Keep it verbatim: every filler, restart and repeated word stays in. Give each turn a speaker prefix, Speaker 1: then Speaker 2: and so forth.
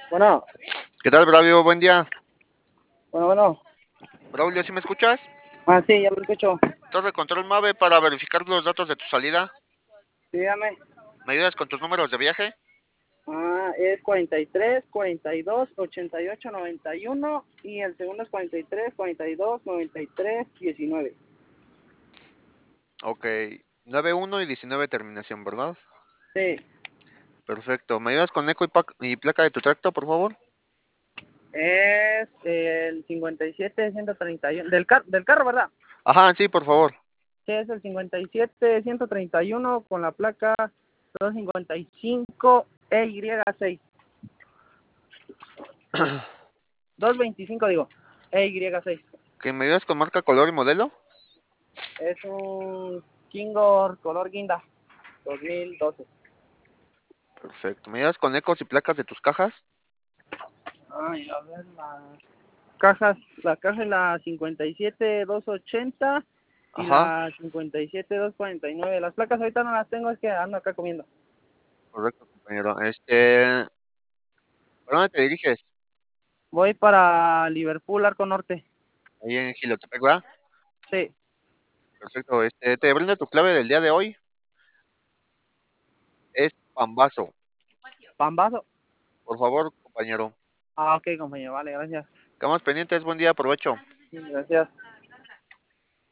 Speaker 1: Bueno,
Speaker 2: ¿Qué tal, Bravio? Buen día.
Speaker 1: bueno, bueno.
Speaker 2: Braulio, ¿sí me escuchas?
Speaker 1: Ah, sí, ya me escucho.
Speaker 2: Torre Control Mave para verificar los datos de tu salida.
Speaker 1: Sí, dígame.
Speaker 2: ¿Me ayudas con tus números de viaje?
Speaker 1: Ah, es cuarenta y tres, cuarenta y dos, ochenta y ocho, noventa y uno y el segundo es cuarenta y tres, cuarenta y dos, noventa y tres, diecinueve.
Speaker 2: Ok, nueve uno y diecinueve terminación, ¿verdad?
Speaker 1: Sí,
Speaker 2: Perfecto. ¿Me ayudas con eco y, pac- y placa de tu tracto, por favor?
Speaker 1: es el cincuenta y siete, ciento treinta y uno. Del, car del carro, ¿verdad?
Speaker 2: Ajá, sí, por favor.
Speaker 1: Sí, es el cincuenta y siete, ciento treinta y uno con la placa doscientos cincuenta y cinco E Y seis. doscientos veinticinco, digo. E Y seis.
Speaker 2: ¿Que me ayudas con marca, color y modelo?
Speaker 1: Es un Kingor color guinda dos mil doce.
Speaker 2: Perfecto. ¿Me ayudas con ecos y placas de tus cajas?
Speaker 1: Ay, a ver, las cajas, la caja es la cincuenta y siete doscientos ochenta y
Speaker 2: Ajá,
Speaker 1: la cincuenta y siete doscientos cuarenta y nueve. Las placas ahorita no las tengo, es que ando acá comiendo.
Speaker 2: correcto, compañero. Este, ¿por dónde te diriges?
Speaker 1: Voy para Liverpool, Arco Norte.
Speaker 2: Ahí en Gilotepec, ¿verdad?
Speaker 1: Sí,
Speaker 2: Perfecto. Este, te brindo tu clave del día de hoy. Es Pambazo.
Speaker 1: Pambazo.
Speaker 2: Por favor, compañero.
Speaker 1: Ah, ok, compañero, vale, gracias.
Speaker 2: Quedamos pendientes. Buen día, aprovecho.
Speaker 1: Gracias.